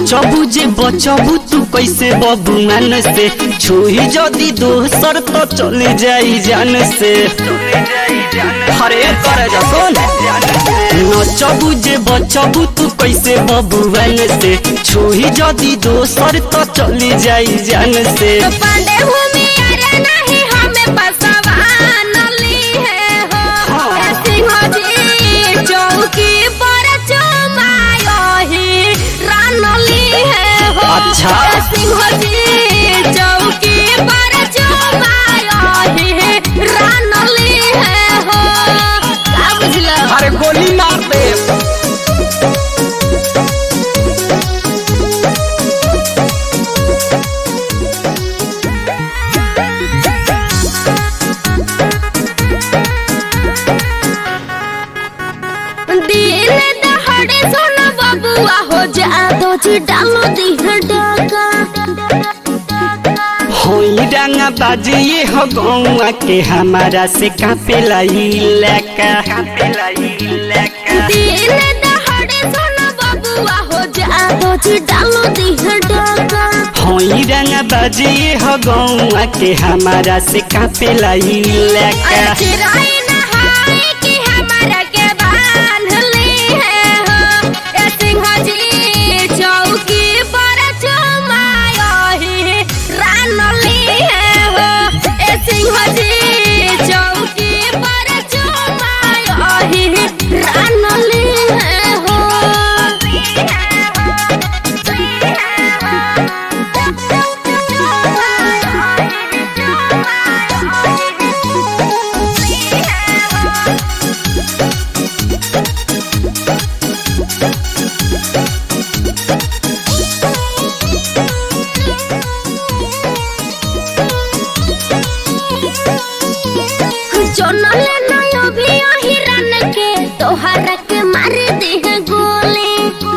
नचबू जे बचबू तू कैसे बबुआन से छुही जदी दोसर तो चले जाई जान से हरे करे जा सुन नचबू जे बचबू तू कैसे बबुआन से छुही जदी दोसर तो चले जाई जान से पांडे भूमि अरे नहीं हमें बसवान ली है हो सिंह जी चौकी पर चमायो ही रान ली है हो अच्छा सिंह जी चौकी पर चमायो ही रान ली है हो का बुझला अरे गोली मार दे बबुआ हो जादो जी डालो दी डाका होई डांगा बाजी ये हो गौआ के हमारा से कापेला इलाका दिन दहाड़े सोना बबुआ हो जादो जी डालो दी डाका होई डांगा बाजी ये हो गौआ के हमारा से कापेला इलाका चिराई नहाई की हमारा के बांध ली है हो सिंह जी चौकी पर चमायो ही रान ली है हो सिंह जी चौकी पर चमायो ही रान ली है हो चोनले नयो भी हिरन के तोहरा के मार दे गोली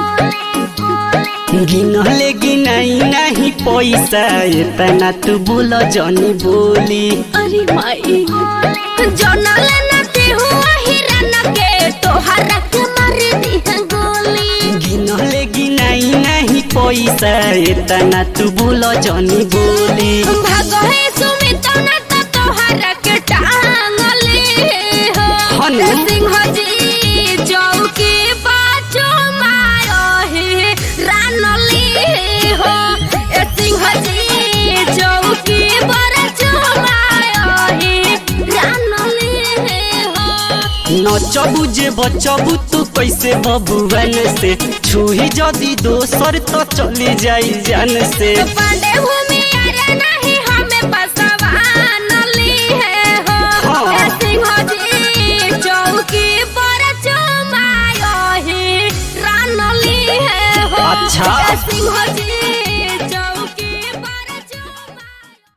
गिनले गिनाई नहीं पैसा इतना तू बोलो जनी बोली अरे माई चोनले नते हुआ हिरन के तोहरा के मार दे गोली गिनले गिनाई नहीं पैसा इतना तू बोलो जनी बोली भागो है सुमित न तोहरा के टांग ले हो सिंह जी चौकी बाजू मारो ही रान ली हो सिंह जी चौकी बाजू मारो ही रान ली हो नचबू जे बचबू तू कैसे बबुआन से छुही जदी दोसर तो चली जाई जान से पांडे भूमि अरे नहीं हमें बसवान ली है हो सिंह जी चौकी पर चमायो ही रान ली है हो अच्छा सिंह जी